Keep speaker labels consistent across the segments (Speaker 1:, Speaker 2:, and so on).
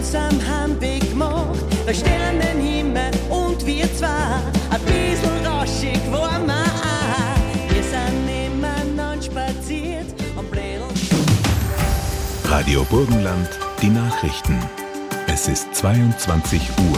Speaker 1: gemeinsam Heimweg gemacht, da stehen den Himmel und wir zwei, ein bisschen raschig waren wir auch. Wir sind nebeneinander spaziert am Blädel.
Speaker 2: Radio Burgenland, die Nachrichten. Es ist 22 Uhr.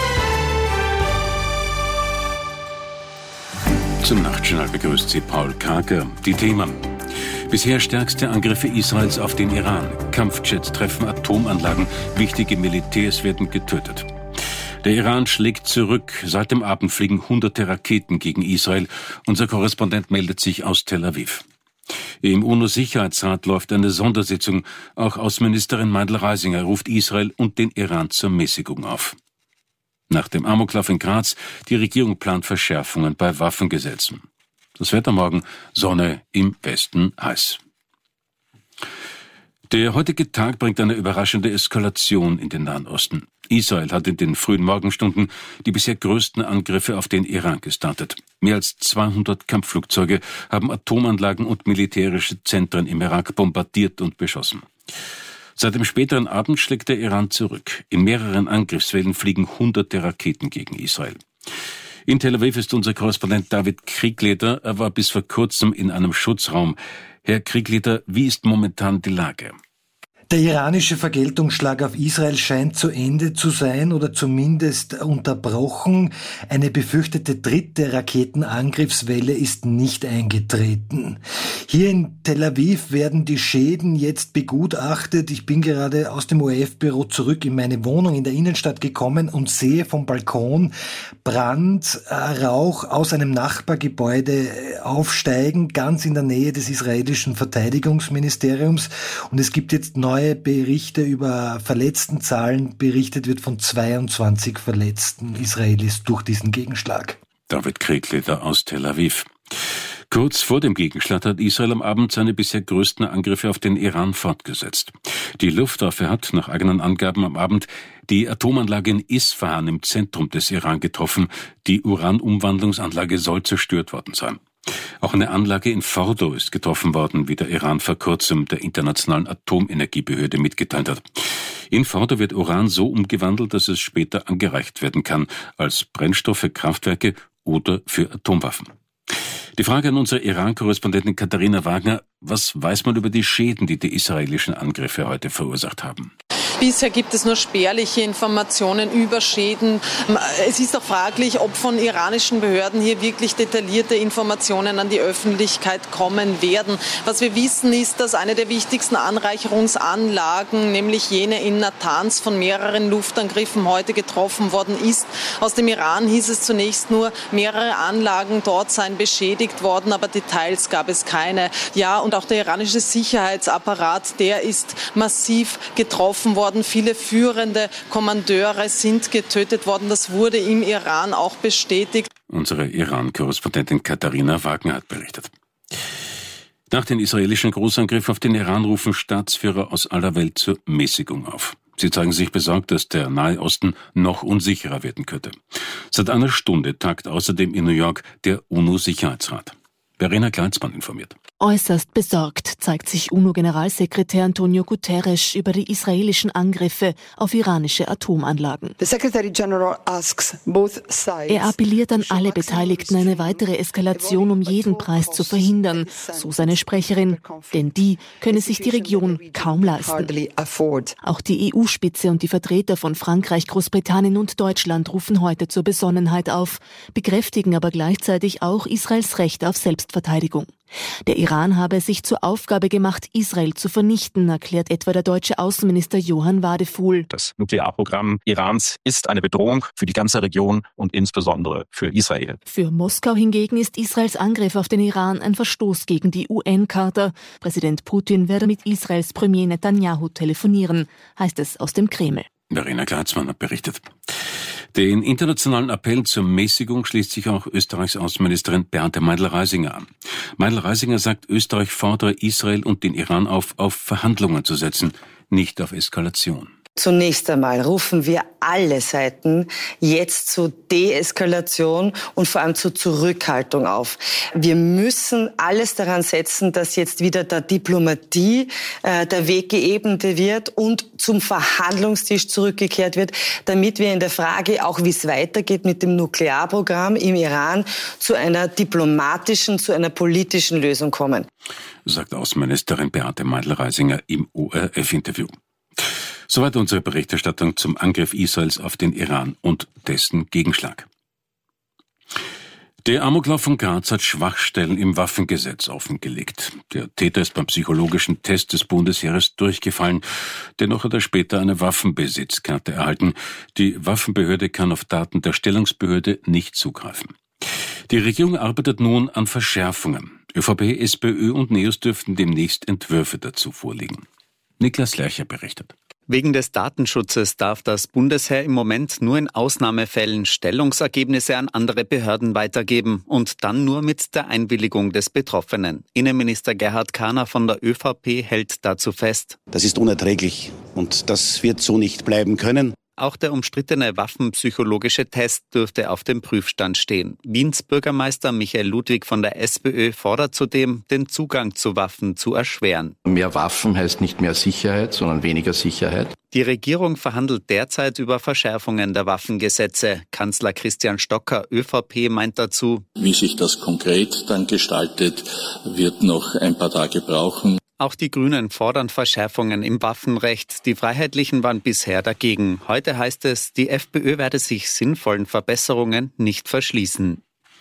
Speaker 3: Zum Nachtjournal begrüßt Sie Paul Karker. Die Themen: Bisher stärkste Angriffe Israels auf den Iran. Kampfjets treffen Atomanlagen. Wichtige Militärs werden getötet. Der Iran schlägt zurück. Seit dem Abend fliegen hunderte Raketen gegen Israel. Unser Korrespondent meldet sich aus Tel Aviv. Im UNO-Sicherheitsrat läuft eine Sondersitzung. Auch Außenministerin Meindl-Reisinger ruft Israel und den Iran zur Mäßigung auf. Nach dem Amoklauf in Graz, die Regierung plant Verschärfungen bei Waffengesetzen. Das Wetter morgen: Sonne, im Westen heiß. Der heutige Tag bringt eine überraschende Eskalation in den Nahen Osten. Israel hat in den frühen Morgenstunden die bisher größten Angriffe auf den Iran gestartet. Mehr als 200 Kampfflugzeuge haben Atomanlagen und militärische Zentren im Irak bombardiert und beschossen. Seit dem späteren Abend schlägt der Iran zurück. In mehreren Angriffswellen fliegen hunderte Raketen gegen Israel. In Tel Aviv ist unser Korrespondent David Kriegleder. Er war bis vor kurzem in einem Schutzraum. Herr Kriegleder, wie ist momentan die Lage?
Speaker 4: Der iranische Vergeltungsschlag auf Israel scheint zu Ende zu sein oder zumindest unterbrochen. Eine befürchtete dritte Raketenangriffswelle ist nicht eingetreten. Hier in Tel Aviv werden die Schäden jetzt begutachtet. Ich bin gerade aus dem ORF-Büro zurück in meine Wohnung in der Innenstadt gekommen und sehe vom Balkon Brand, Rauch aus einem Nachbargebäude aufsteigen, ganz in der Nähe des israelischen Verteidigungsministeriums. Und es gibt jetzt neue Berichte über Verletztenzahlen. Berichtet wird von 22 verletzten Israelis durch diesen Gegenschlag.
Speaker 3: David Kriegleder aus Tel Aviv. Kurz vor dem Gegenschlag hat Israel am Abend seine bisher größten Angriffe auf den Iran fortgesetzt. Die Luftwaffe hat nach eigenen Angaben am Abend die Atomanlage in Isfahan im Zentrum des Iran getroffen. Die Uranumwandlungsanlage soll zerstört worden sein. Auch eine Anlage in Fordo ist getroffen worden, wie der Iran vor kurzem der Internationalen Atomenergiebehörde mitgeteilt hat. In Fordo wird Uran so umgewandelt, dass es später angereicht werden kann, als Brennstoff für Kraftwerke oder für Atomwaffen. Die Frage an unsere Iran-Korrespondentin Katharina Wagner: Was weiß man über die Schäden, die die israelischen Angriffe heute verursacht haben?
Speaker 5: Bisher gibt es nur spärliche Informationen über Schäden. Es ist auch fraglich, ob von iranischen Behörden hier wirklich detaillierte Informationen an die Öffentlichkeit kommen werden. Was wir wissen, ist, dass eine der wichtigsten Anreicherungsanlagen, nämlich jene in Natanz, von mehreren Luftangriffen heute getroffen worden ist. Aus dem Iran hieß es zunächst nur, mehrere Anlagen dort seien beschädigt worden, aber Details gab es keine. Ja, und auch der iranische Sicherheitsapparat, der ist massiv getroffen worden. Viele führende Kommandeure sind getötet worden. Das wurde im Iran auch bestätigt.
Speaker 3: Unsere Iran-Korrespondentin Katharina Wagner hat berichtet. Nach den israelischen Großangriffen auf den Iran rufen Staatsführer aus aller Welt zur Mäßigung auf. Sie zeigen sich besorgt, dass der Nahe Osten noch unsicherer werden könnte. Seit einer Stunde tagt außerdem in New York der UNO-Sicherheitsrat. Verena Kleinsmann informiert.
Speaker 6: Äußerst besorgt zeigt sich UNO-Generalsekretär Antonio Guterres über die israelischen Angriffe auf iranische Atomanlagen. Er appelliert an alle Beteiligten, eine weitere Eskalation um jeden Preis zu verhindern, so seine Sprecherin, denn die könne sich die Region kaum leisten. Auch die EU-Spitze und die Vertreter von Frankreich, Großbritannien und Deutschland rufen heute zur Besonnenheit auf, bekräftigen aber gleichzeitig auch Israels Recht auf Selbstverteidigung. Der Iran habe es sich zur Aufgabe gemacht, Israel zu vernichten, erklärt etwa der deutsche Außenminister Johann Wadefuhl.
Speaker 7: Das Nuklearprogramm Irans ist eine Bedrohung für die ganze Region und insbesondere für Israel.
Speaker 6: Für Moskau hingegen ist Israels Angriff auf den Iran ein Verstoß gegen die UN-Charta. Präsident Putin werde mit Israels Premier Netanyahu telefonieren, heißt es aus dem Kreml.
Speaker 3: Verena Kleinsmann hat berichtet. Den internationalen Appell zur Mäßigung schließt sich auch Österreichs Außenministerin Beate Meindl-Reisinger an. Meindl-Reisinger sagt, Österreich fordere Israel und den Iran auf Verhandlungen zu setzen, nicht auf Eskalation.
Speaker 8: Zunächst einmal rufen wir alle Seiten jetzt zu Deeskalation und vor allem zu Zurückhaltung auf. Wir müssen alles daran setzen, dass jetzt wieder der Diplomatie der Weg geebnet wird und zum Verhandlungstisch zurückgekehrt wird, damit wir in der Frage, auch wie es weitergeht mit dem Nuklearprogramm im Iran, zu einer diplomatischen, zu einer politischen Lösung kommen.
Speaker 3: Sagt Außenministerin Beate Meindl-Reisinger im ORF-Interview. Soweit unsere Berichterstattung zum Angriff Israels auf den Iran und dessen Gegenschlag. Der Amoklauf von Graz hat Schwachstellen im Waffengesetz offengelegt. Der Täter ist beim psychologischen Test des Bundesheeres durchgefallen. Dennoch hat er später eine Waffenbesitzkarte erhalten. Die Waffenbehörde kann auf Daten der Stellungsbehörde nicht zugreifen. Die Regierung arbeitet nun an Verschärfungen. ÖVP, SPÖ und NEOS dürften demnächst Entwürfe dazu vorlegen. Niklas Lercher berichtet.
Speaker 9: Wegen des Datenschutzes darf das Bundesheer im Moment nur in Ausnahmefällen Stellungsergebnisse an andere Behörden weitergeben und dann nur mit der Einwilligung des Betroffenen. Innenminister Gerhard Kahner von der ÖVP hält dazu fest.
Speaker 10: Das ist unerträglich und das wird so nicht bleiben können.
Speaker 9: Auch der umstrittene waffenpsychologische Test dürfte auf dem Prüfstand stehen. Wiens Bürgermeister Michael Ludwig von der SPÖ fordert zudem, den Zugang zu Waffen zu erschweren.
Speaker 11: Mehr Waffen heißt nicht mehr Sicherheit, sondern weniger Sicherheit.
Speaker 9: Die Regierung verhandelt derzeit über Verschärfungen der Waffengesetze. Kanzler Christian Stocker, ÖVP, meint dazu:
Speaker 12: Wie sich das konkret dann gestaltet, wird noch ein paar Tage brauchen.
Speaker 9: Auch die Grünen fordern Verschärfungen im Waffenrecht. Die Freiheitlichen waren bisher dagegen. Heute heißt es, die FPÖ werde sich sinnvollen Verbesserungen nicht verschließen.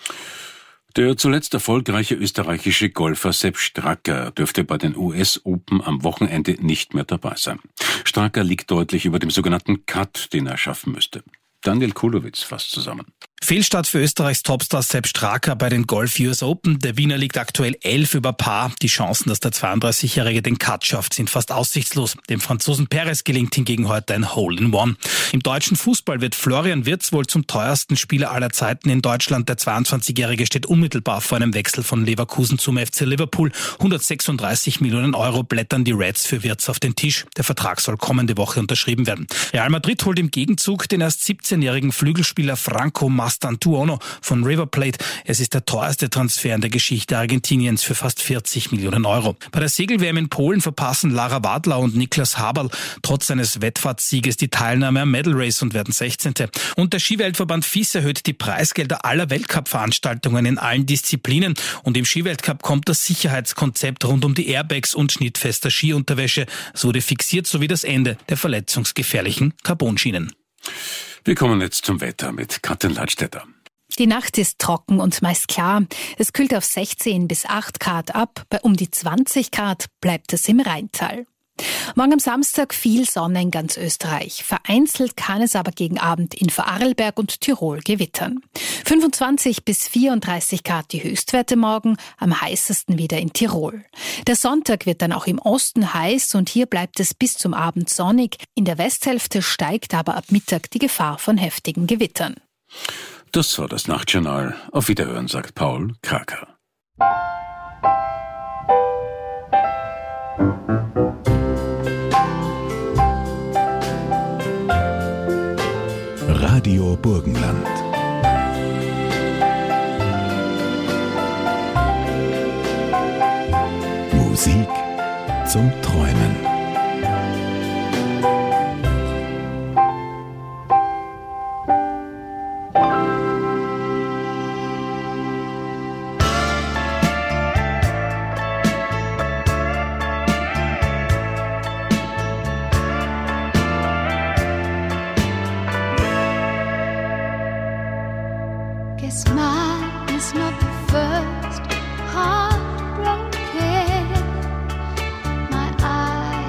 Speaker 3: Der zuletzt erfolgreiche österreichische Golfer Sepp Straka dürfte bei den US Open am Wochenende nicht mehr dabei sein. Straka liegt deutlich über dem sogenannten Cut, den er schaffen müsste. Daniel Kulowitz fasst zusammen.
Speaker 13: Fehlstart für Österreichs Topstar Sepp Straka bei den Golf US Open. Der Wiener liegt aktuell 11 über Par. Die Chancen, dass der 32-Jährige den Cut schafft, sind fast aussichtslos. Dem Franzosen Perez gelingt hingegen heute ein Hole-in-One. Im deutschen Fußball wird Florian Wirtz wohl zum teuersten Spieler aller Zeiten in Deutschland. Der 22-Jährige steht unmittelbar vor einem Wechsel von Leverkusen zum FC Liverpool. 136 Millionen Euro blättern die Reds für Wirtz auf den Tisch. Der Vertrag soll kommende Woche unterschrieben werden. Real Madrid holt im Gegenzug den erst 17-jährigen Flügelspieler Franco Mastantuono von River Plate. Es ist der teuerste Transfer in der Geschichte Argentiniens für fast 40 Millionen Euro. Bei der Segel-WM in Polen verpassen Lara Wadler und Niklas Haberl trotz seines Wettfahrtssieges die Teilnahme am Medal Race und werden 16. Und der Skiweltverband FIS erhöht die Preisgelder aller Weltcup-Veranstaltungen in allen Disziplinen. Und im Skiweltcup kommt das Sicherheitskonzept rund um die Airbags und schnittfester Skiunterwäsche. Es wurde fixiert, sowie das Ende der verletzungsgefährlichen Carbonschienen.
Speaker 3: Wir kommen jetzt zum Wetter mit Katrin Leitstädter.
Speaker 14: Die Nacht ist trocken und meist klar. Es kühlt auf 16 bis 8 Grad ab. Bei um die 20 Grad bleibt es im Rheintal. Morgen am Samstag viel Sonne in ganz Österreich. Vereinzelt kann es aber gegen Abend in Vorarlberg und Tirol gewittern. 25 bis 34 Grad die Höchstwerte morgen, am heißesten wieder in Tirol. Der Sonntag wird dann auch im Osten heiß und hier bleibt es bis zum Abend sonnig. In der Westhälfte steigt aber ab Mittag die Gefahr von heftigen Gewittern.
Speaker 3: Das war das Nachtjournal. Auf Wiederhören, sagt Paul Kraker.
Speaker 2: Radio Burgenland. Musik zum Träumen.
Speaker 15: Guess mine is not the first heartbroken. My eyes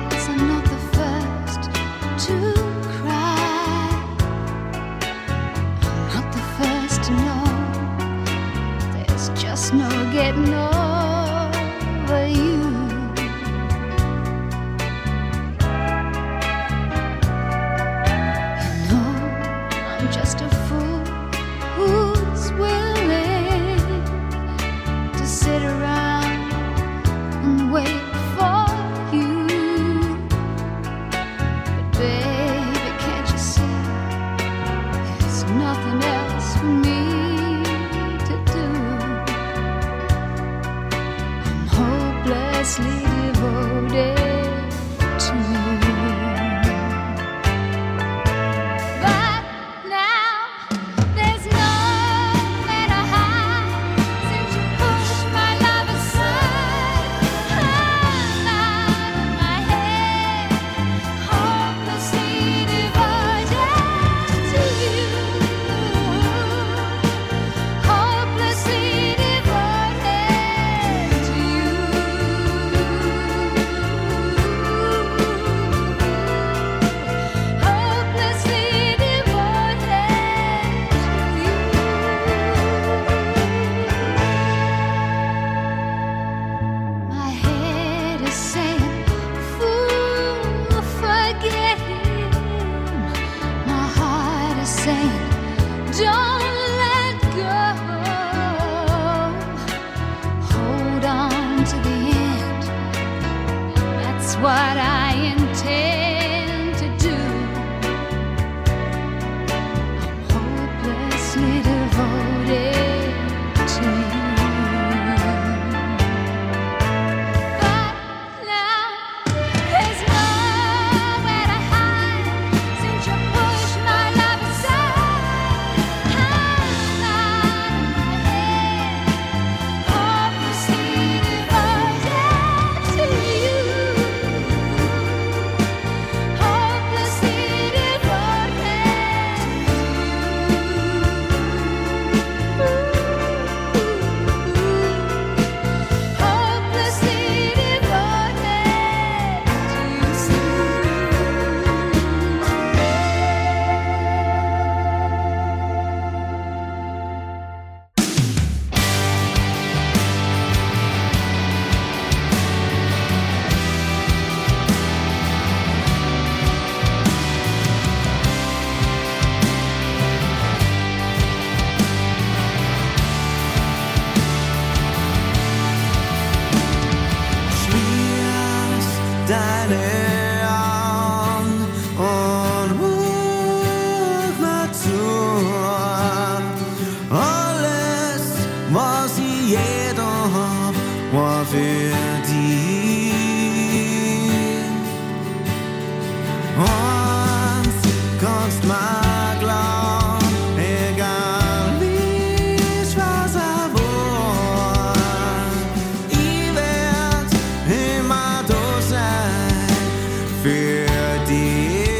Speaker 16: und kannst mir glauben, egal wie schwarz er war, ich werd immer da sein für dich.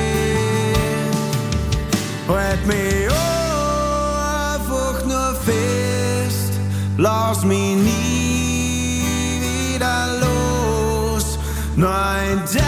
Speaker 16: Halt mich einfach nur fest, lass mich nie wieder los, nur ein Tag.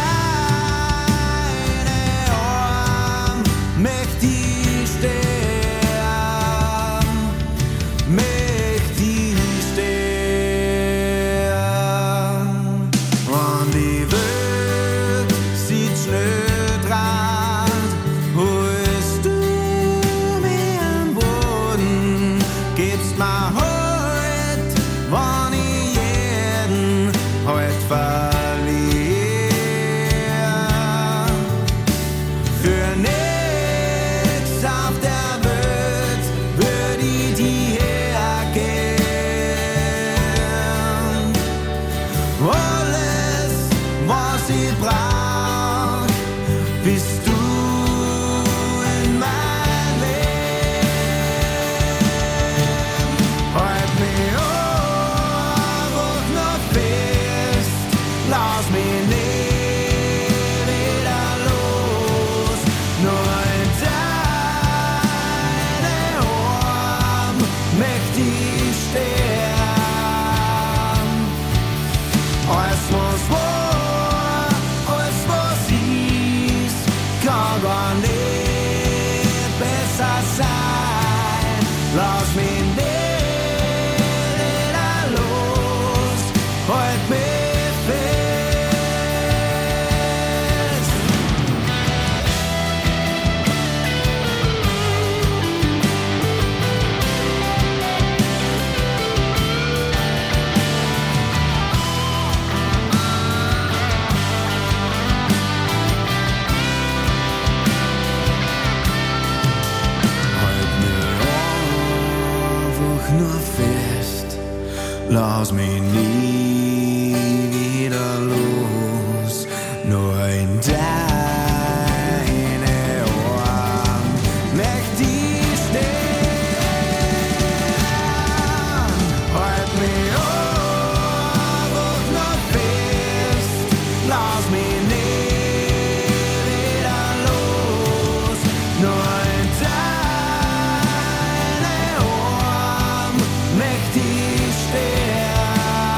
Speaker 16: Lass mich nie wieder los, nur in deine Arme möchte ich stehen. Halt mich einfach nur fest, lass mich nie wieder los, nur in deine Arme möchte ich stehen.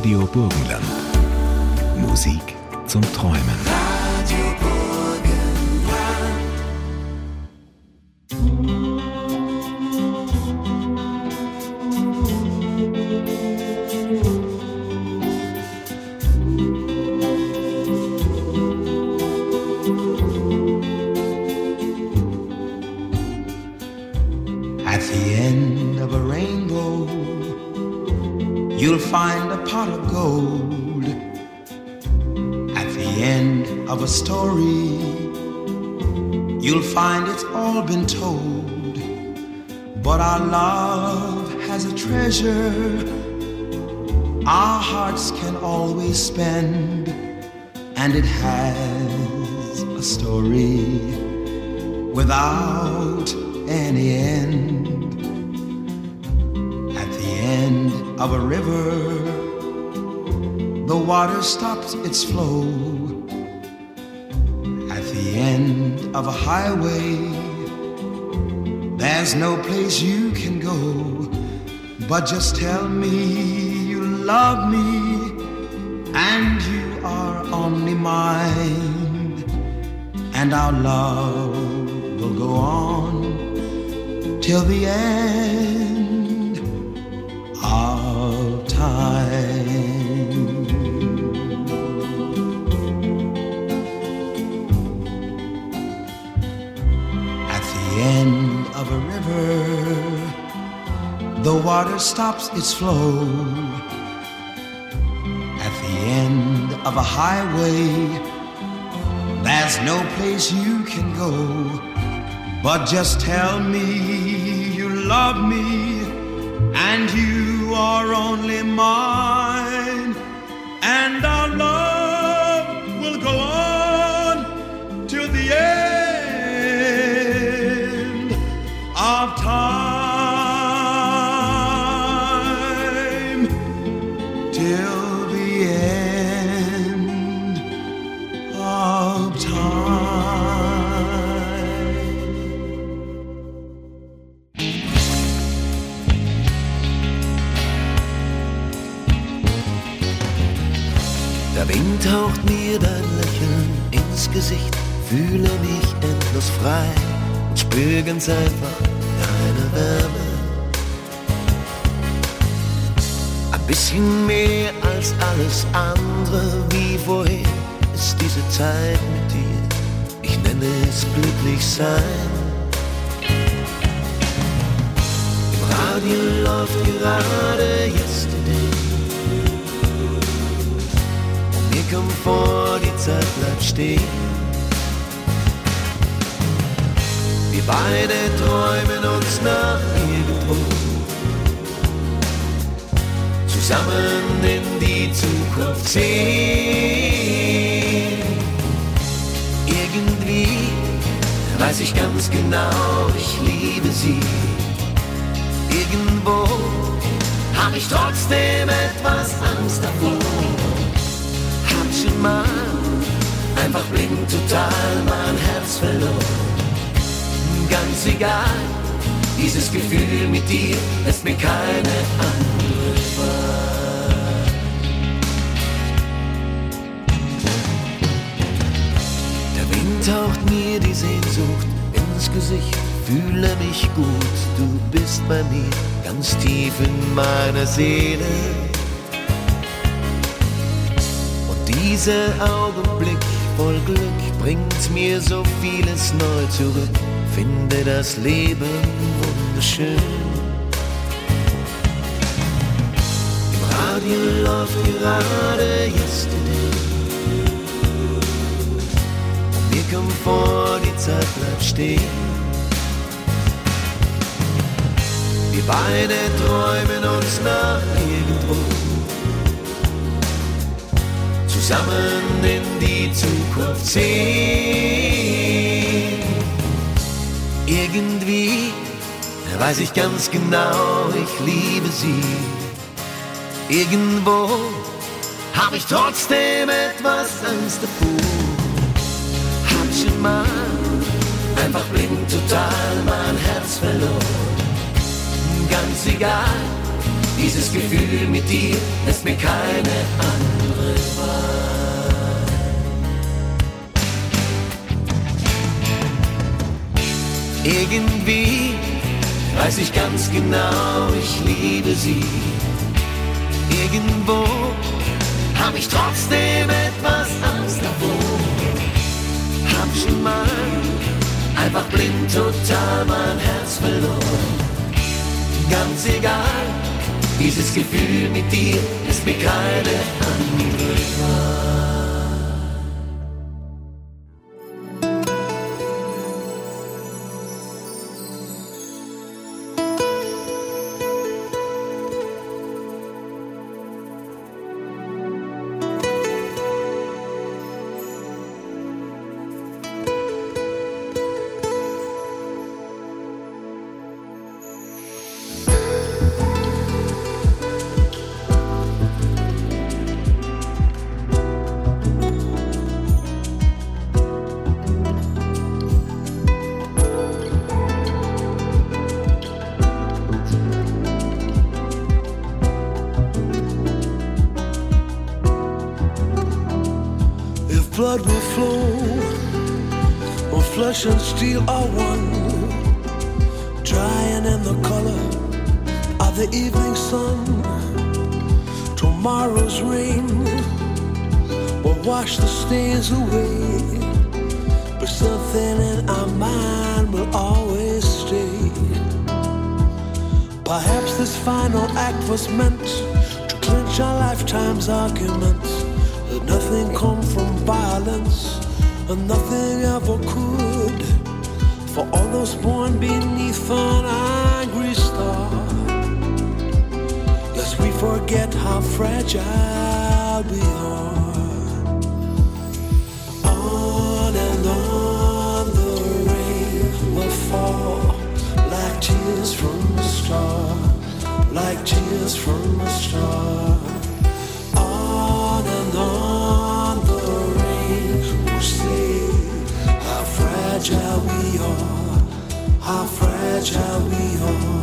Speaker 2: Radio Burgenland. Musik zum Träumen.
Speaker 16: At the end of a rainbow, you'll find a pot of gold. At the end of a story, you'll find it's all been told. But our love has a treasure our hearts can always spend, and it has a story without any end. At the end of a river, the water stops its flow. At the end of a highway, there's no place you can go. But just tell me you love me, and you are only mine, and our love will go on till the end of time. At the end of a river, the water stops its flow. At the end of a highway, there's no place you can go. But just tell me you love me, and you are only mine, and our love will go on till the end of time, till the end of time.
Speaker 17: Der Wind haucht mir dein Lächeln ins Gesicht, fühle mich endlos frei und spür ganz einfach deine Wärme. Ein bisschen mehr als alles andere, wie vorher, ist diese Zeit mit dir. Ich nenne es glücklich sein. Im Radio läuft gerade Yesterday. Komm vor, die Zeit bleibt stehen. Wir beide träumen uns nach irgendwo zusammen in die Zukunft sehen. Irgendwie weiß ich ganz genau, ich liebe sie. Irgendwo hab ich trotzdem etwas Angst davor. Schon mal einfach blind total mein Herz verloren. Ganz egal, dieses Gefühl mit dir lässt mir keine andere Wahl. Der Wind haucht mir die Sehnsucht ins Gesicht, fühle mich gut, du bist bei mir ganz tief in meiner Seele. Dieser Augenblick voll Glück bringt mir so vieles neu zurück. Finde das Leben wunderschön. Im Radio läuft gerade Yesterday. Und mir kommt vor, die Zeit bleibt stehen. Wir beide träumen uns nach irgendwo zusammen in die Zukunft sehen. Irgendwie weiß ich ganz genau, ich liebe sie. Irgendwo hab ich trotzdem etwas Angst davor. Hab schon mal einfach blind total mein Herz verloren. Ganz egal, Dieses Gefühl mit dir lässt mir keine andere Wahl. Irgendwie weiß ich ganz genau, ich liebe sie. Irgendwo hab ich trotzdem etwas Angst davor. Hab schon mal einfach blind total mein Herz verloren. Ganz egal, dieses Gefühl mit dir ist mir keine andere Wahl.
Speaker 18: Blood will flow, or flesh and steel are one, drying in the color of the evening sun. Tomorrow's rain will wash the stains away, but something in our mind will always stay. Perhaps this final act was meant to clinch our lifetime's arguments. That nothing come from violence, and nothing ever could. For all those born beneath an angry star, lest we forget how fragile we are. On and on the rain will fall, like tears from a star, like tears from a star. On and on the rain will say how fragile we are, how fragile we are.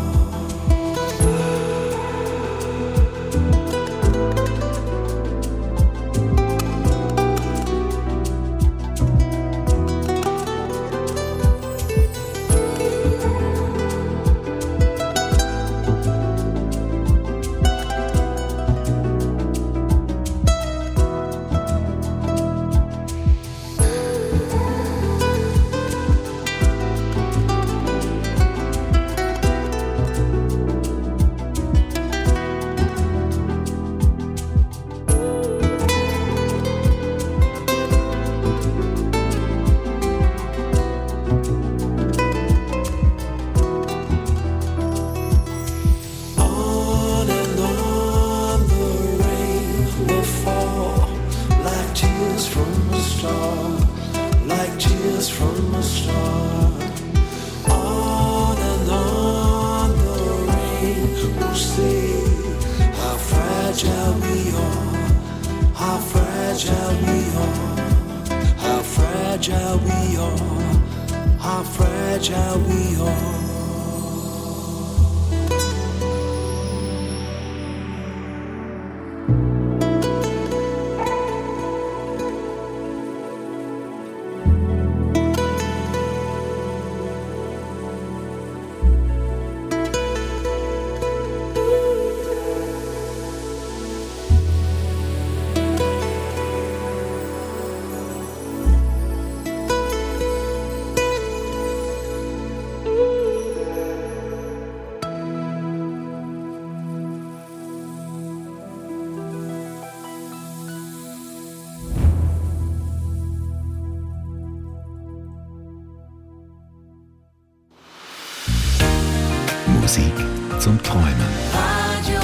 Speaker 2: Musik zum Träumen.
Speaker 17: Radio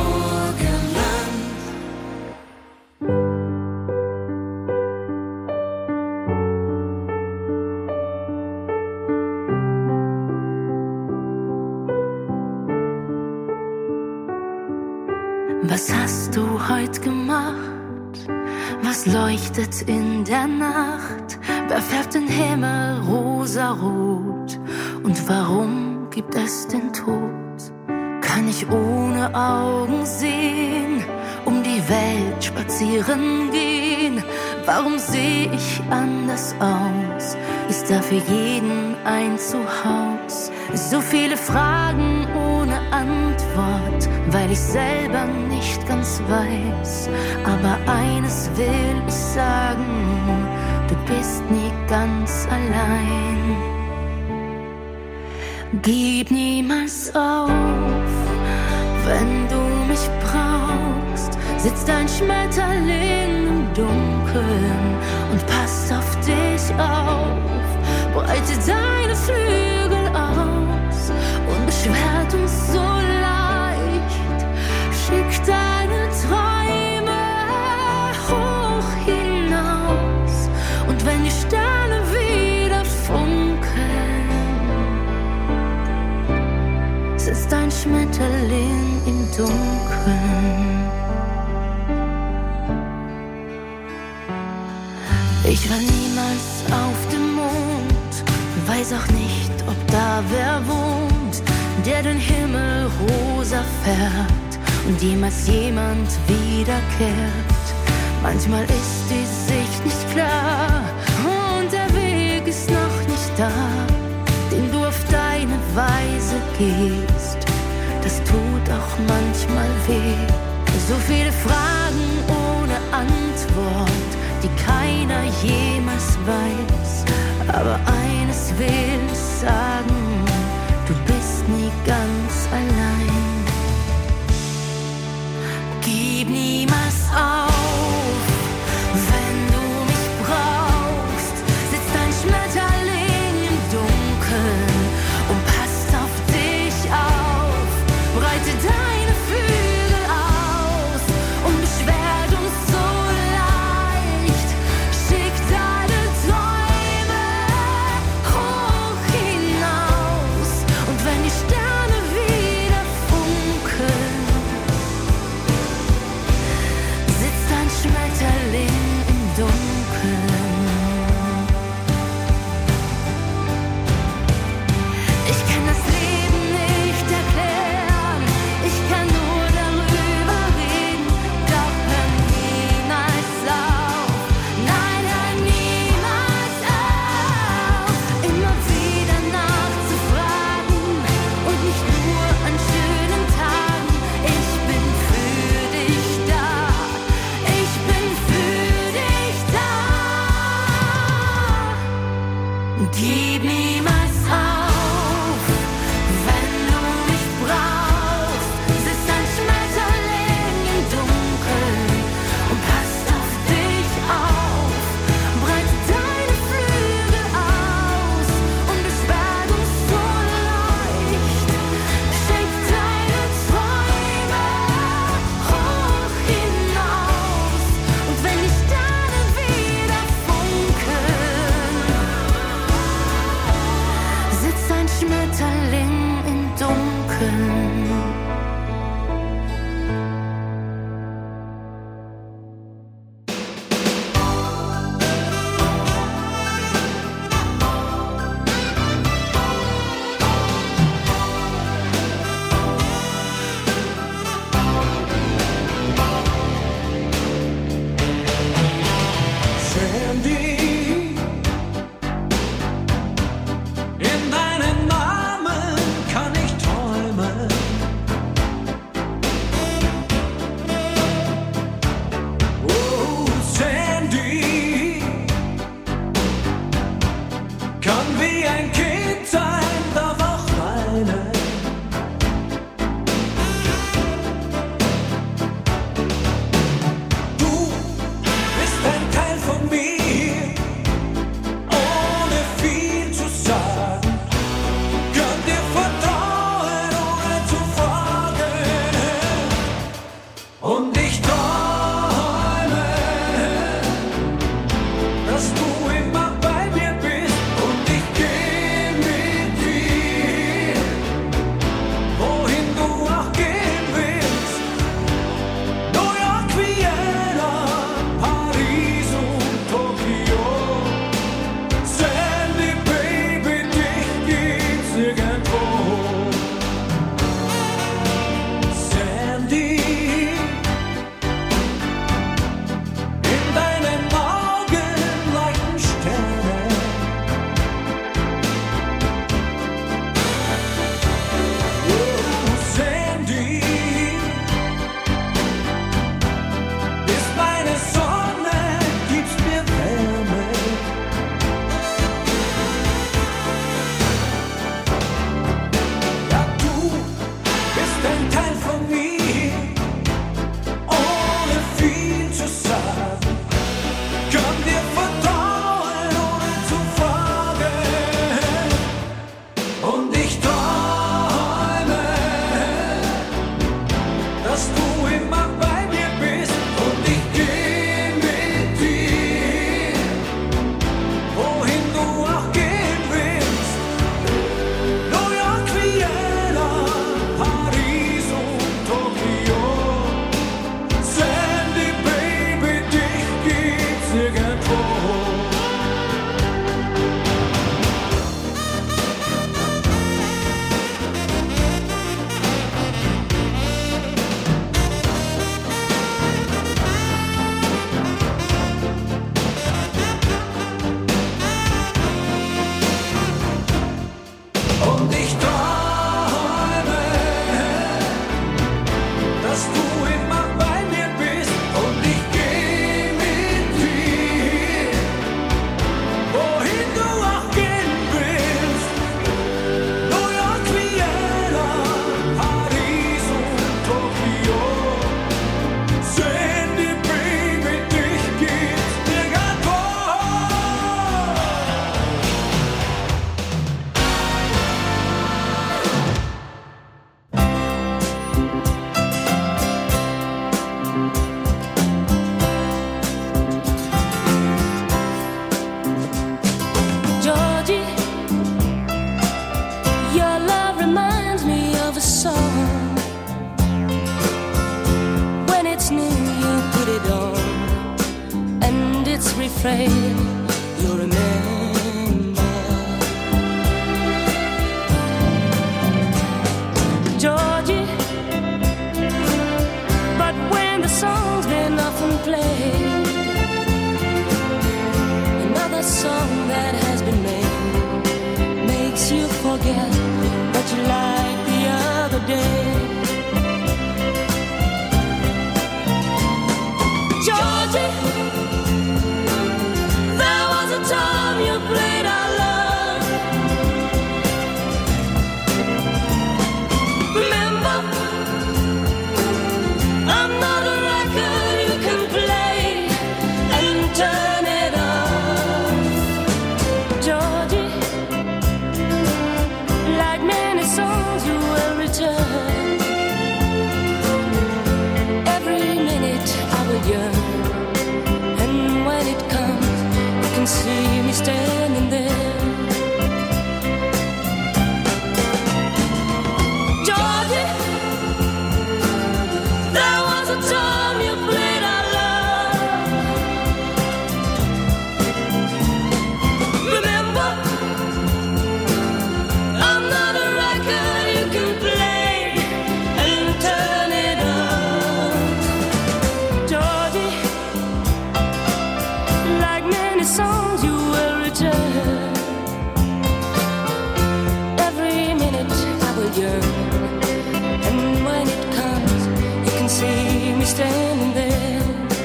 Speaker 17: Burgenland.
Speaker 19: Was hast du heute gemacht? Was leuchtet in der Nacht? Wer färbt den Himmel rosarot? Und warum gibt es den Tod? kann ich ohne Augen sehen, um die Welt spazieren gehen? Warum sehe ich anders aus? Ist da für jeden ein Zuhause? So viele Fragen ohne Antwort, weil ich selber nicht ganz weiß. Aber eines will ich sagen, du bist nie ganz allein. Gib niemals auf, wenn du mich brauchst. Sitzt ein Schmetterling im Dunkeln und passt auf dich auf. Breite deine Flügel aus und beschwert uns so leicht. Schick deine Träume hoch hinaus. Und wenn die Sterne wieder funkeln, sitzt ein Schmetterling im Dunkeln. Ich war niemals auf dem Mond, weiß auch nicht, ob da wer wohnt, der den Himmel rosa färbt und jemals jemand wiederkehrt. Manchmal ist die Sicht nicht klar und der Weg ist noch nicht da, den du auf deine Weise gehst. Das tut auch manchmal weh. So viele Fragen ohne Antwort, die keiner jemals weiß. Aber eines will ich sagen, du bist nie ganz allein. Gib niemals auf, wenn du mich brauchst. Sitzt ein Schmetterling im Dunkeln und passt auf dich auf. Breite deine Flügel aus und beschwert uns so leicht. Schick deine Träume hoch hinaus. Und wenn die Sterne wieder funkeln, sitzt ein Schmetterling im Dunkeln. Ich kann das Leben nicht erklären, ich kann nur darüber reden, doch hör niemals auf, nein, hör niemals auf, immer wieder nachzufragen und nicht nur an schönen Tagen. Ich bin für dich da, ich bin für dich da. Gib niemals auf, wenn du mich brauchst. Sitzt ein Schmetterling im Dunkeln und passt auf dich auf. Breite deine Flügel aus und beschwert uns so leicht. Schenk deine Träume hoch hinaus. Und wenn die Sterne wieder funkeln, sitzt ein Schmetterling im Dunkeln.
Speaker 18: Sandy, in deinen Armen kann ich träumen.
Speaker 19: afraid you'll remember. Georgie, but when the song's been often played, another song that has been made makes you forget what you liked the other day. Georgie, there was a time you played our love. Remember, I'm not a record you can play and turn it off. Georgie, like many songs you will return. Every minute I will yearn. See me standing there. Georgie, there was a time you played our love. Remember, I'm not a record you can play and turn it off. Georgie, like many songs you will return. Every minute I will yearn, and when it comes, you can see me standing there.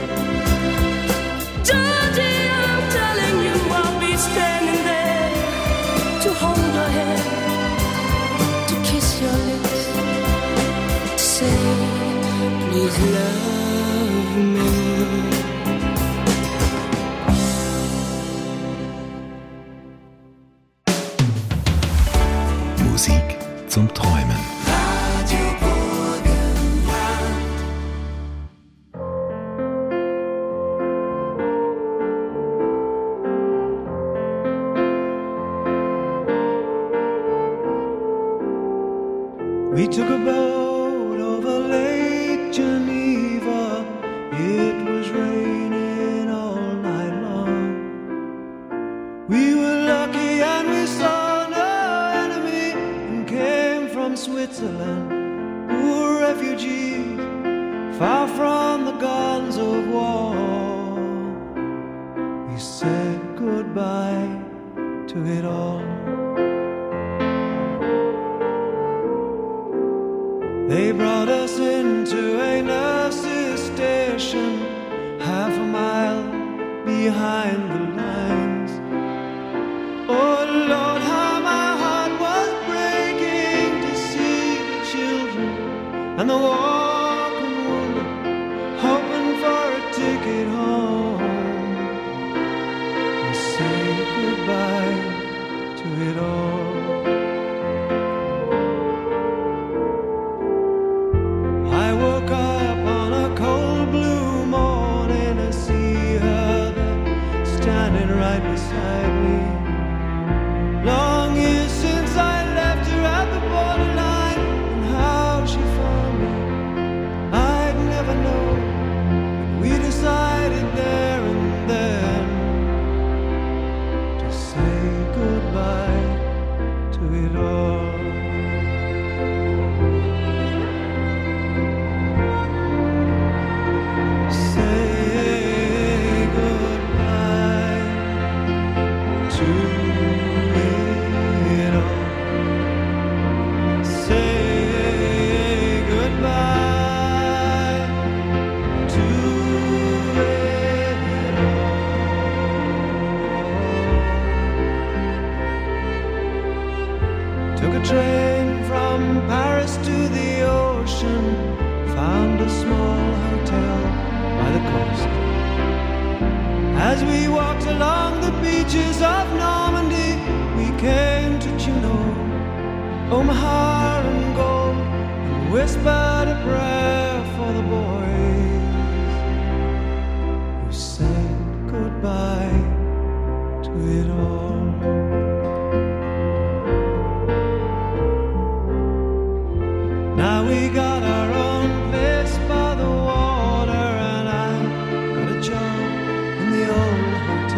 Speaker 19: Georgie, I'm telling you, I'll be standing there to hold your hand, to kiss your lips, to say, please love me.
Speaker 2: Musik zum Träumen.
Speaker 17: Radio Burgenland.
Speaker 18: We took a boat over Lake Geneva. It was raining all night long. We were lucky and we saw no enemy and came from Switzerland, poor refugees, far from the guns of war. We said goodbye to it all. They brought us into a nurse's station, half a mile behind the lines. Oh Lord, how my heart was breaking to see the children and the walking woman hoping for a ticket home. We say goodbye to it all. I woke up on a cold blue morning to see her there standing right beside me. Long years since I left her at the borderline, and how she found me I'd never known. But we decided there and then to say goodbye to it all. Train from Paris to the ocean, found a small hotel by the coast. As we walked along the beaches of Normandy, we came to Juneau, Omaha and Gold, and whispered a prayer for the boys who said goodbye to it all. Now we got our own place by the water, and I got a job in the old hotel.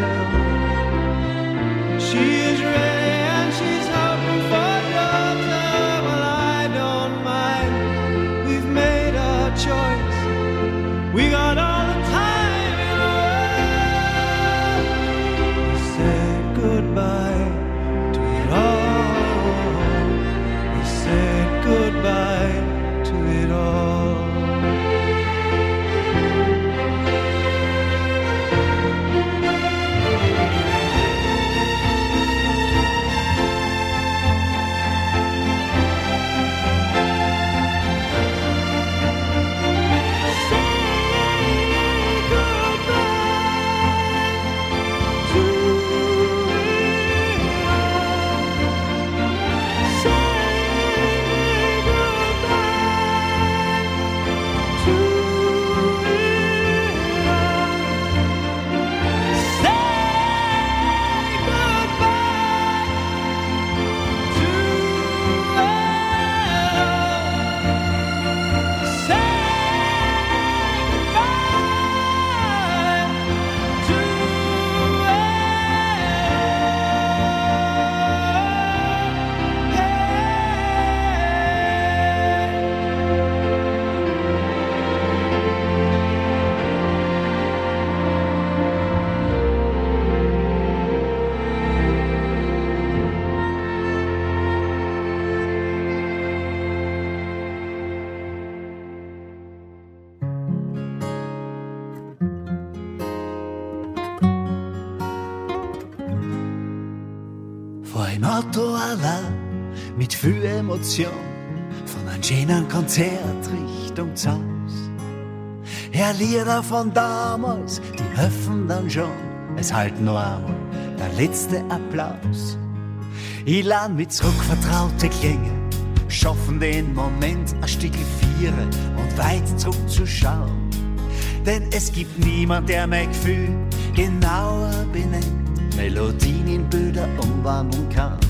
Speaker 20: Auto allein mit viel Emotion von einem schönen Konzert Richtung Haus. Hör Lieder von damals, die helfen dann schon. Es halt nur einmal der letzte Applaus. Ich lerne mit zurück vertraute Klänge, schaffen den Moment ein Stück vieren und weit zurückzuschauen. Denn es gibt niemand, der mein Gefühl genauer benennt, Melodien in Bilder umwandeln kann.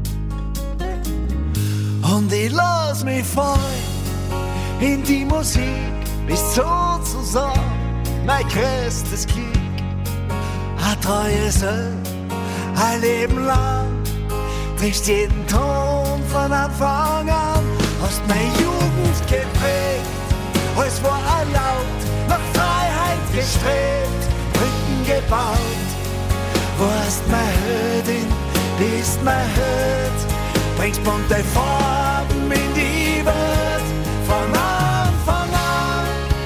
Speaker 20: Und ich lass mich fallen in die Musik, bis sozusagen mein größtes Glück. Ein treues Öl, ein Leben lang, triffst jeden Ton von Anfang an. Hast meine Jugend geprägt, alles war erlaubt, nach Freiheit gestrebt, Brücken gebaut. Warst meine Heldin, bist mein Held, bringst bunte Farben in die Welt von Anfang an.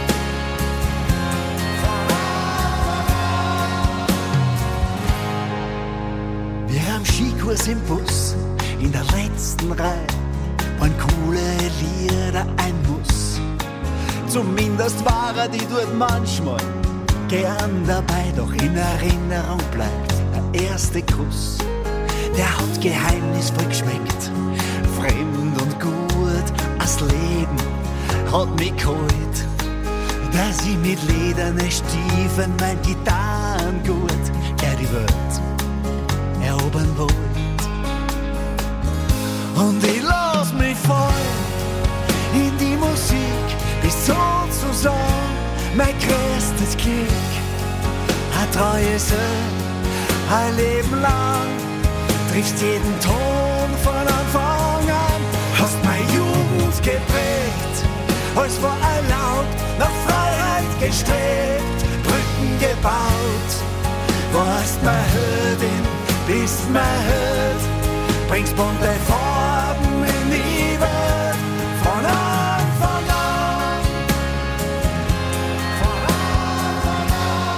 Speaker 20: Wir haben Skikurs im Bus, in der letzten Reihe, waren coole Lieder ein Muss. Zumindest war die dort manchmal gern dabei, doch in Erinnerung bleibt der erste Kuss. Der hat geheimnisvoll geschmeckt, fremd und gut. Das Leben hat mich geholt, dass ich mit lederne Stiefeln mein Gitarrengut die Welt erobern wollt. Und ich lass mich fallen in die Musik, bis sozusagen mein größtes Glück. Ein treues Öl, ein Leben lang, triffst jeden Ton von Anfang an. Hast meine Jugend geprägt, alles war erlaubt, nach Freiheit gestrebt, Brücken gebaut. Warst meine Heldin, bist mein Held, bringst bunte Farben in die Welt von Anfang an. Von Anfang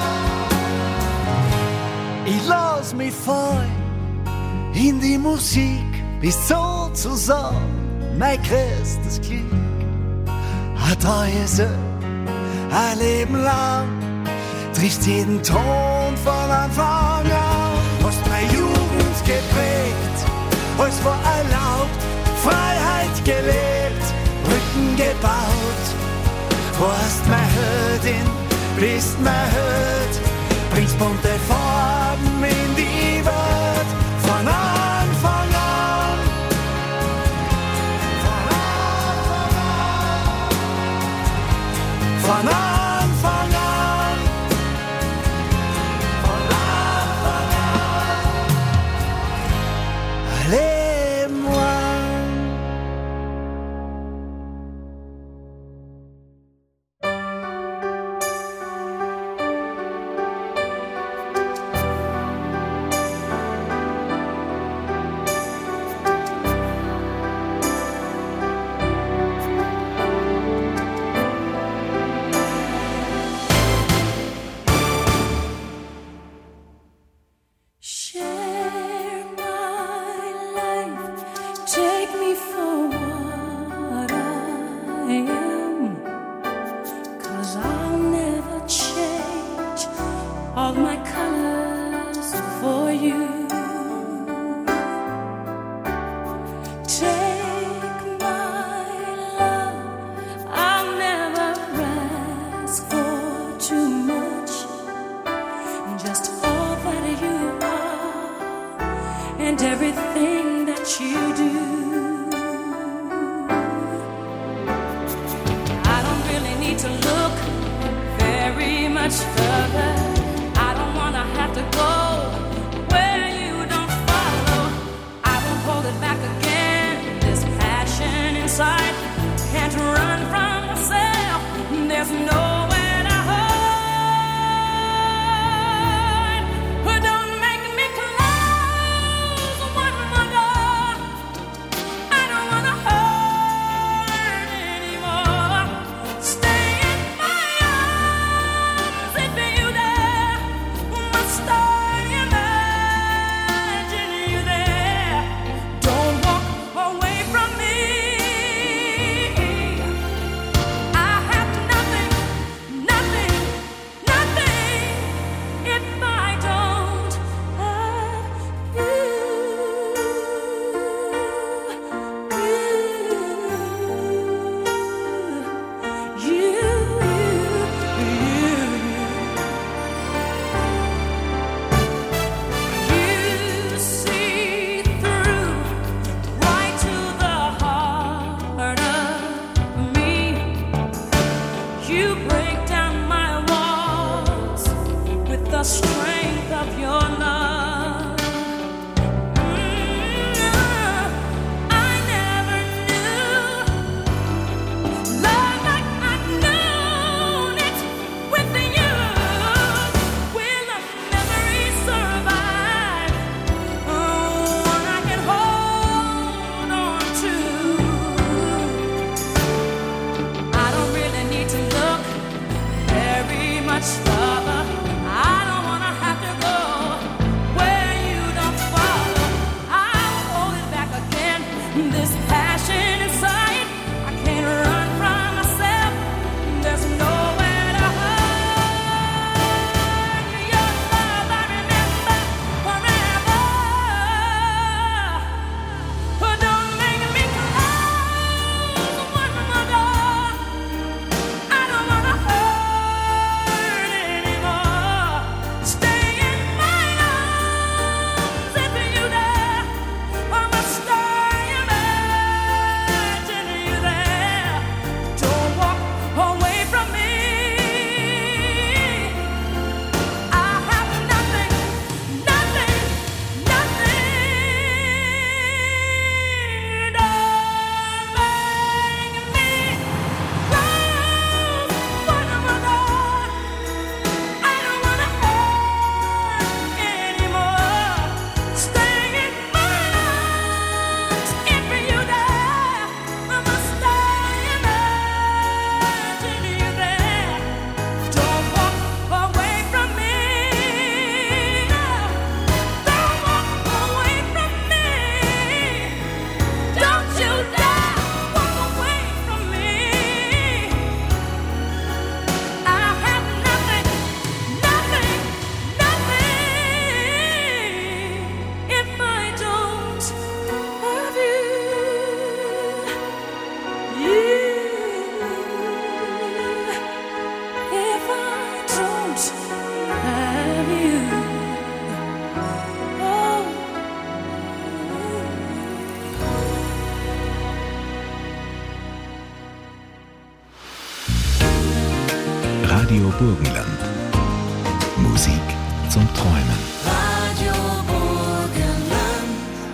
Speaker 20: an. Ich lass mich fallen in die Musik, bis sozusagen mein größtes Glück. Ein treues Öl, ein Leben lang, triffst jeden Ton von Anfang an. Hast meine Jugend geprägt, alles war erlaubt, Freiheit gelebt, Brücken gebaut. Warst meine Heldin, bist mein Held, bringst bunte Farben in die Welt von Anfang an. Von Anfang an. Von Anfang an. Von Anfang an. Ein Leben lang.
Speaker 21: Stay in my arms if you dare.
Speaker 18: strength of your love.
Speaker 2: Radio Burgenland. Musik zum Träumen.
Speaker 18: Radio Burgenland.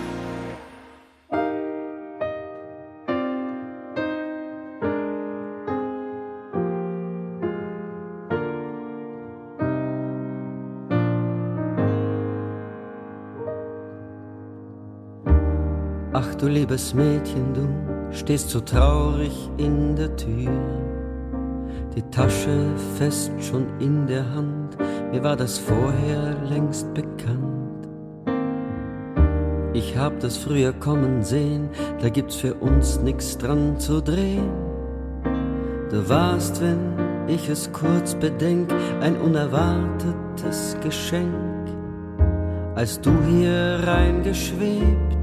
Speaker 21: Ach du liebes Mädchen, du stehst so traurig in der Tür. Die Tasche fest schon in der Hand, mir war das vorher längst bekannt. Ich hab das früher kommen sehen, da gibt's für uns nix dran zu drehen. Du warst, wenn ich es kurz bedenk, ein unerwartetes Geschenk, als du hier reingeschwebt.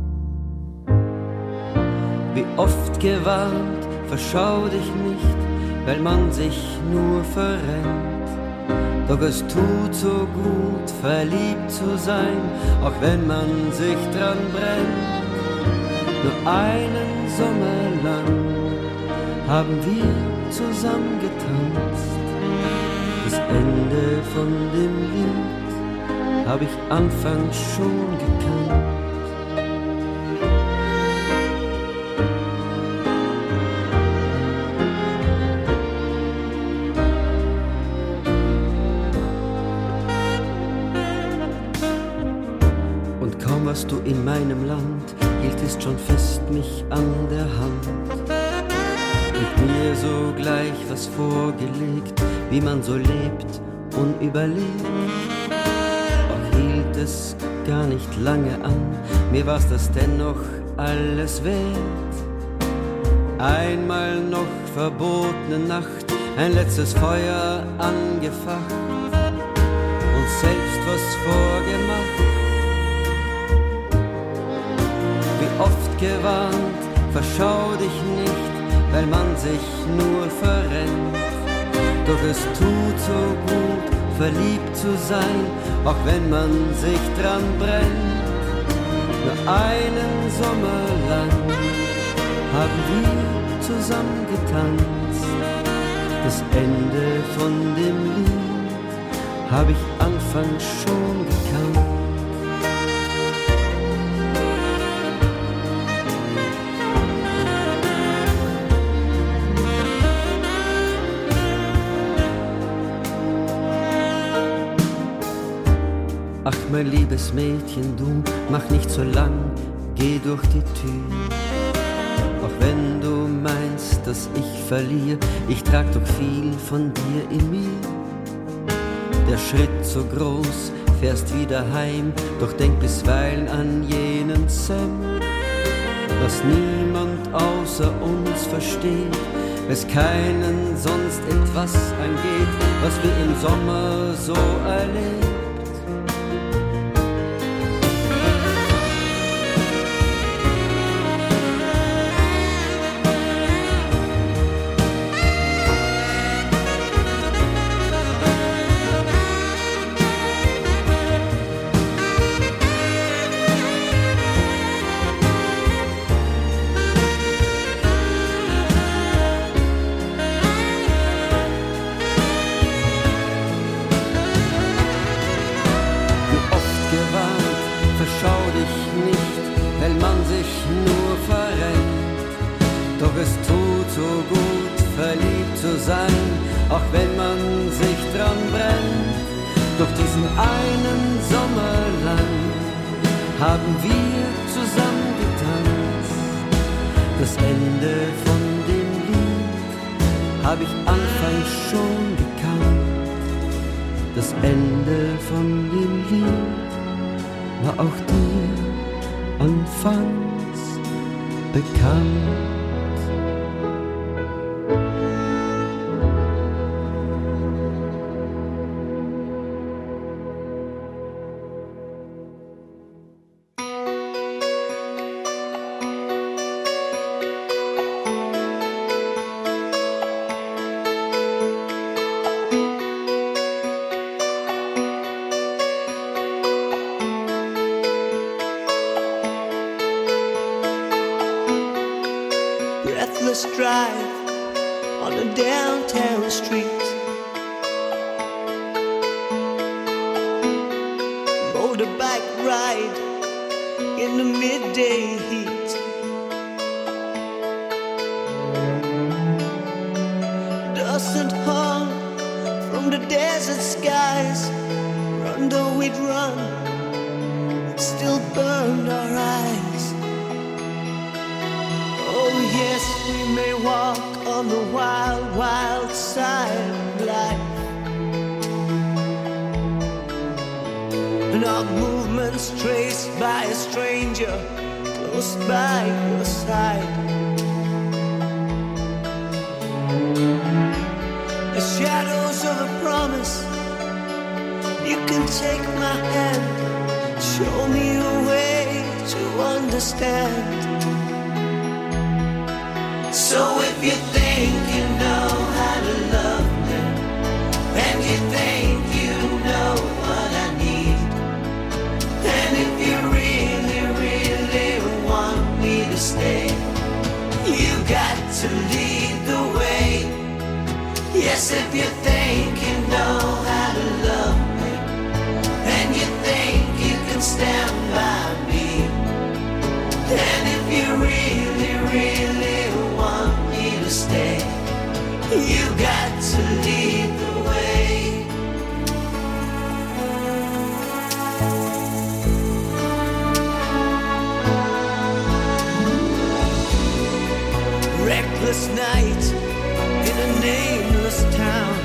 Speaker 21: Wie oft gewarnt, verschau dich nicht, weil man sich nur verrennt. Doch es tut so gut, verliebt zu sein, auch wenn man sich dran brennt. Nur einen Sommer lang haben wir zusammen getanzt. Das Ende von dem Lied hab ich anfangs schon gekannt. Warst du in meinem Land, hieltest schon fest mich an der Hand und mir sogleich was vorgelegt, wie man so lebt und überlebt. Auch hielt es gar nicht lange an, mir war's das dennoch alles wert. Einmal noch verbotene Nacht, ein letztes Feuer angefacht und selbst was vorgemacht. Oft gewarnt, verschau dich nicht, weil man sich nur verrennt. Doch es tut so gut, verliebt zu sein, auch wenn man sich dran brennt. Nur einen Sommer lang haben wir zusammen getanzt. Das Ende von dem Lied hab ich anfangs schon gekannt. Ach, mein liebes Mädchen, du mach nicht so lang, geh durch die Tür. Auch wenn du meinst, dass ich verliere, ich trag doch viel von dir in mir. Der Schritt so groß, fährst wieder heim, doch denk bisweilen an jenen Sam. Was niemand außer uns versteht, es keinen sonst etwas angeht, was wir im Sommer so erlebt.
Speaker 20: Drive on a downtown street, motorbike ride in the midday heat, dust and hung from the desert skies. Run though we'd run, it still burned our eyes. Oh yes, we may walk on the wild, wild side of life, and our movements traced by a stranger close by your side. The shadows of a promise, you can take my hand, show me a way to understand. So if you think you know how to love me, and you think you know what I need, and if you really, really want me to stay, you got to lead the way. Yes, if you think you know how to love me, and you think you can stand by me, and if you really, really want me to stay, you got to lead the way. Reckless night in a nameless town,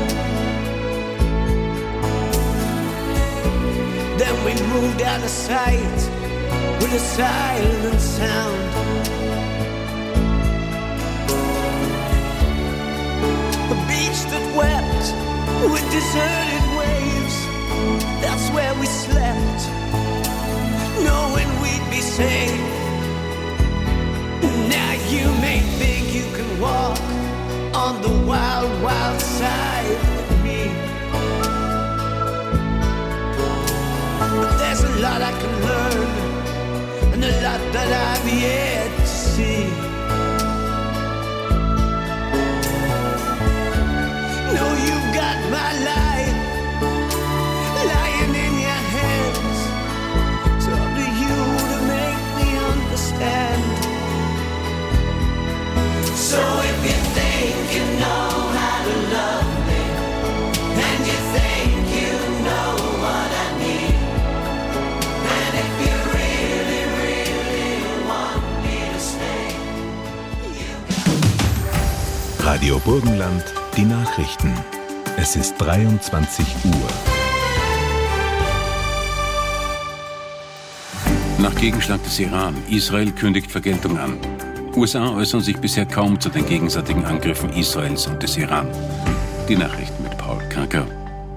Speaker 20: then we moved out of sight with a silent sound. A beach that wept with deserted waves, that's where we slept, knowing we'd be safe. Now you may think you can walk on the wild, wild side with me, but there's a lot I can learn, and a lot that I've yet to see. No, you've got my life,
Speaker 2: Radio Burgenland, die Nachrichten. Es ist 23 Uhr.
Speaker 3: Nach Gegenschlag des Iran. Israel kündigt Vergeltung an. USA äußern sich bisher kaum zu den gegenseitigen Angriffen Israels und des Iran. Die Nachrichten mit Paul Karker.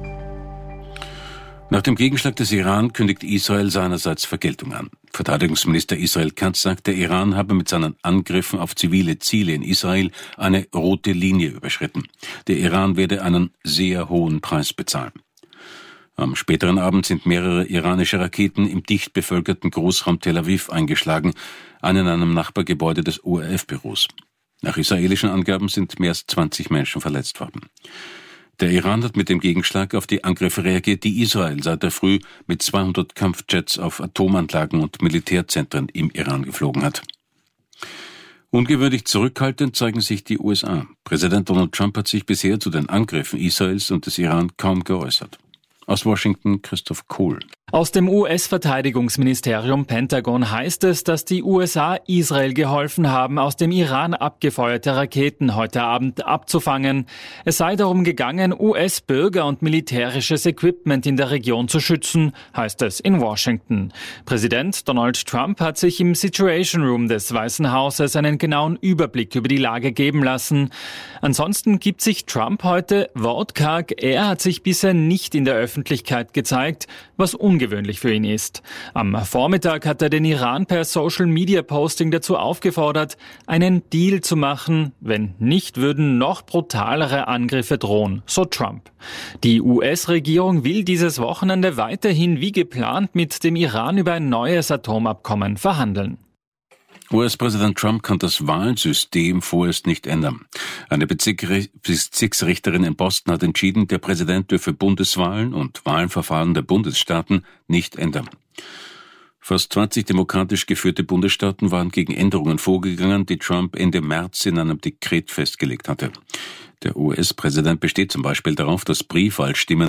Speaker 3: Nach dem Gegenschlag des Iran kündigt Israel seinerseits Vergeltung an. Verteidigungsminister Israel Katz sagt, der Iran habe mit seinen Angriffen auf zivile Ziele in Israel eine rote Linie überschritten. Der Iran werde einen sehr hohen Preis bezahlen. Am späteren Abend sind mehrere iranische Raketen im dicht bevölkerten Großraum Tel Aviv eingeschlagen, eine in einem Nachbargebäude des ORF-Büros. Nach israelischen Angaben sind mehr als 20 Menschen verletzt worden. Der Iran hat mit dem Gegenschlag auf die Angriffe reagiert, die Israel seit der Früh mit 200 Kampfjets auf Atomanlagen und Militärzentren im Iran geflogen hat. Ungewöhnlich zurückhaltend zeigen sich die USA. Präsident Donald Trump hat sich bisher zu den Angriffen Israels und des Iran kaum geäußert. Aus Washington Christoph Kohl.
Speaker 1: Aus dem US-Verteidigungsministerium Pentagon heißt es, dass die USA Israel geholfen haben, aus dem Iran abgefeuerte Raketen heute Abend abzufangen. Es sei darum gegangen, US-Bürger und militärisches Equipment in der Region zu schützen, heißt es in Washington. Präsident Donald Trump hat sich im Situation Room des Weißen Hauses einen genauen Überblick über die Lage geben lassen. Ansonsten gibt sich Trump heute wortkarg. Er hat sich bisher nicht in der Öffentlichkeit gezeigt, was ungewöhnlich für ihn ist. Am Vormittag hat er den Iran per Social-Media-Posting dazu aufgefordert, einen Deal zu machen. Wenn nicht, würden noch brutalere Angriffe drohen, so Trump. Die US-Regierung will dieses Wochenende weiterhin wie geplant mit dem Iran über ein neues Atomabkommen verhandeln.
Speaker 3: US-Präsident Trump kann das Wahlsystem vorerst nicht ändern. Eine Bezirksrichterin in Boston hat entschieden, der Präsident dürfe Bundeswahlen und Wahlverfahren der Bundesstaaten nicht ändern. Fast 20 demokratisch geführte Bundesstaaten waren gegen Änderungen vorgegangen, die Trump Ende März in einem Dekret festgelegt hatte. Der US-Präsident besteht zum Beispiel darauf, dass Briefwahlstimmen